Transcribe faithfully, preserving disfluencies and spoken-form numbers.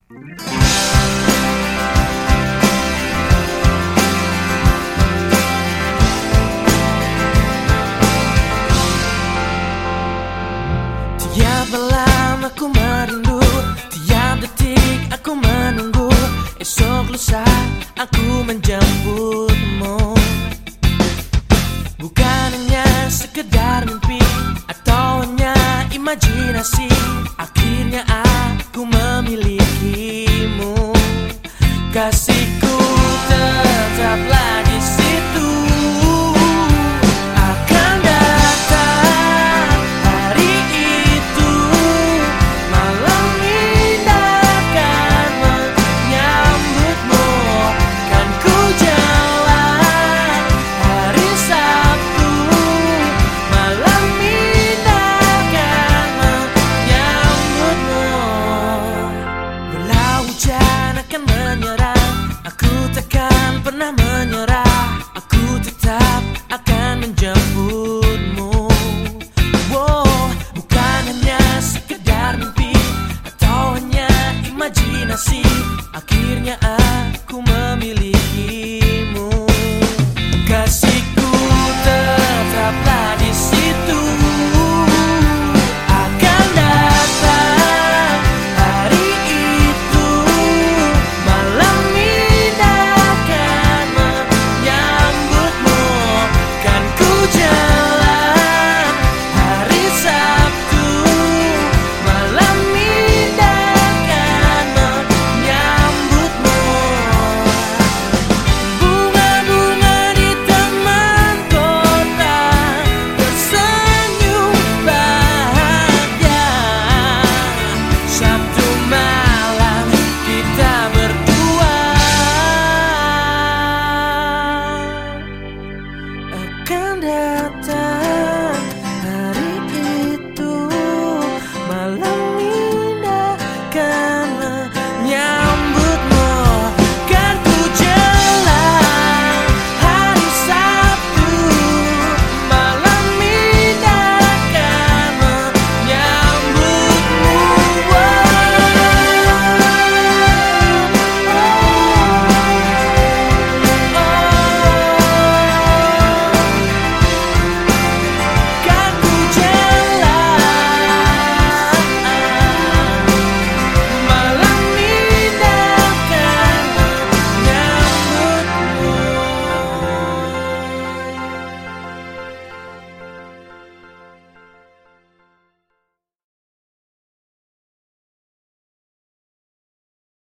Tiap malam aku merindu, tiap detik aku menunggu. Esok lusa aku menjemputmu. Bukan hanya sekedar mimpi atau hanya imajinasi. Akhirnya aku memilikimu. Kasihku tetaplah di situ. Akan datang hari itu, malam indah akan menyambutmu. Kan ku jalan hari Sabtu, malam indah akan menyambutmu. Walau hujan akan menyerang, aku takkan pernah menyerah. Aku tetap akan menjemputmu. Wow, bukan hanya sekedar mimpi atau hanya imajinasi. Akhirnya aku memilikimu. Kasihku tetaplah di situ. Akan datang hari itu, malam indah akan menyambutmu. Kan ku jalan hari Sabtu, malam indah akan menyambutmu. Bunga-bunga di taman kota tersenyum bahagia. Sabtu malam kita berdua. Akan datang hari itu, malam indah akan